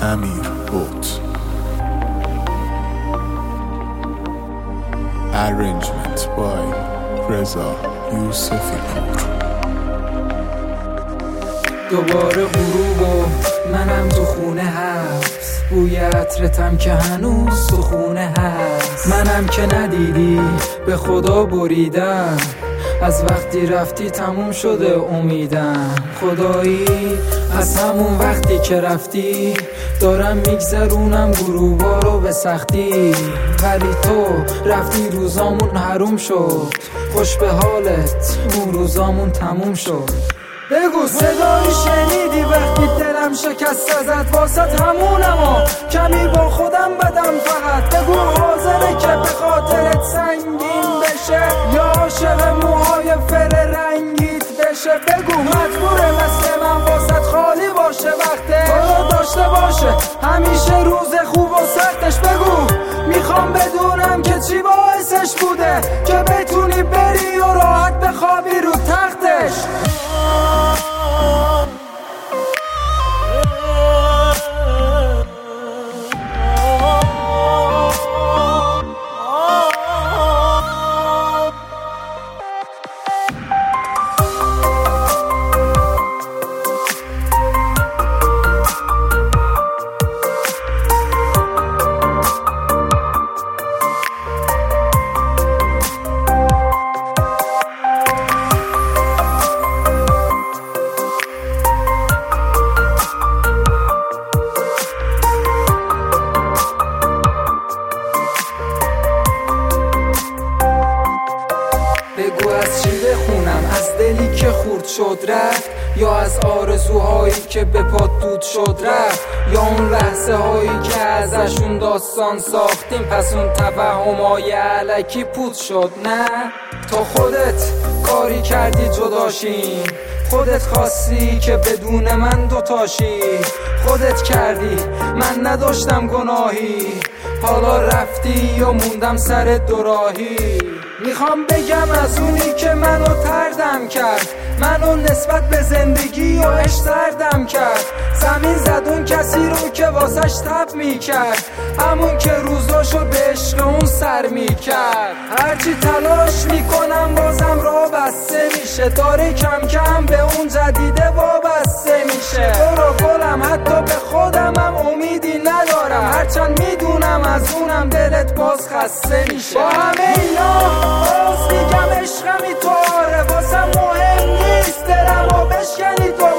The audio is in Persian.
امیر بوت. Arrangement by رضا یوسفی پور. دوباره غروب و منم تو خونه هست، بوی عطرتم که هنوز تو خونه هست. منم که ندیدی به خدا بریدم، از وقتی رفتی تموم شده امیدم. خدایی از همون وقتی که رفتی دارم میگذرونم غروبا رو به سختی، ولی تو رفتی روزامون حروم شد. خوش به حالت اون روزامون تموم شد. بگو صدایی شنیدی وقتی دلم شکست ازت، واسط همونم و کمی با خودم بدم فقط. بگو حاضره که به خاطرت سنگین بشه یا عاشق موهای فر رنگیت بشه. بگو مجبوره مثل من واسط خالی باشه وقته تو رو داشته باشه همیشه روز خوب و سختش. بگو میخوام بدونم که چی باعثش بوده که بتونی بری و راحت بخوابی رو تختش. بگو از چی بخونم، از دلی که خورد شد رفت، یا از آرزوهایی که به پات دود شد رفت، یا اون لحظه هایی که ازشون داستان ساختیم پس اون توهمای علکی پود شد. نه تو خودت کاری کردی جداشیم، خودت خواستی که بدون من دوتاشی، خودت کردی من نداشتم گناهی، حالا رفتی و موندم سر دوراهی. میخوام بگم از اونی که منو تردم کرد، منو نسبت به زندگی و عشق سردم کرد. زمین زد اون کسی رو که واسش تب میکرد، همون که روزاشو به عشق اون سر میکرد. هرچی تلاش میکنم بازم راه بسته میشه، داره کم کم به اون جدیده وابسته میشه. تو رو گلم حتی به خودمم امیدی ندارم، هرچند میدونم از اونم دلت باز خسته میشه. با همه اینا باز میگم عشقمی تو آره، واسم مهم نیست دلمو بشکنی تو